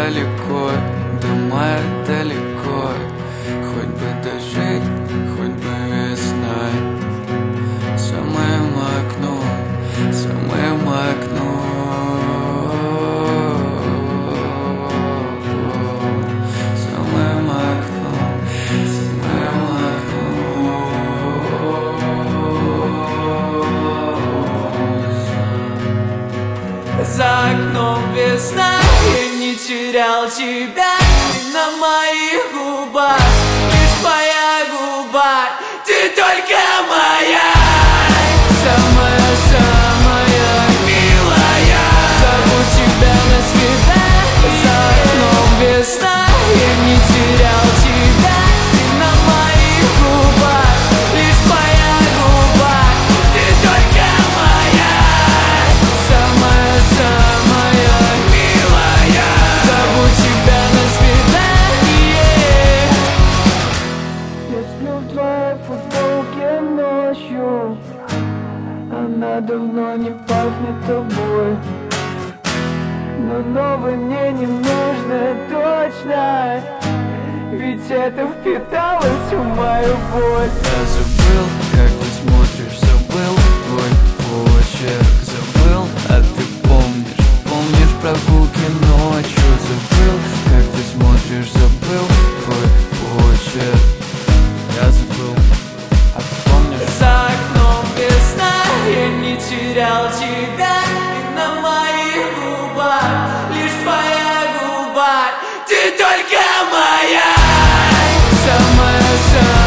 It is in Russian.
далеко, до мая далеко. Хоть бы дожить, хоть бы весной. За моим окном, за моим окном. За моим окном, за моим окном. За окном весна, я не терял тебя. Ты на моих губах, лишь твоя губа. Ты только моя, самая-самая милая. Зову тебя на свидание. За окном весна, я не терял тебя. Ты на моих губах, лишь твоя губа. Ты только моя, самая-самая милая. Зову тебя на свидание. Я сплю в твоей футболке ночью. Она давно не пахнет тобой. Но новой мне не нужно точно, ведь это впиталось в мою боль. Я забыл, как ты смотришь, забыл твой почерк. Забыл, а ты помнишь, помнишь прогулки ночью. Забыл, как ты смотришь, забыл твой почерк. Я забыл, а ты помнишь? За окном весна, я не терял тебя. И на моих губах лишь твоя губа. Ты только моя, самая-самая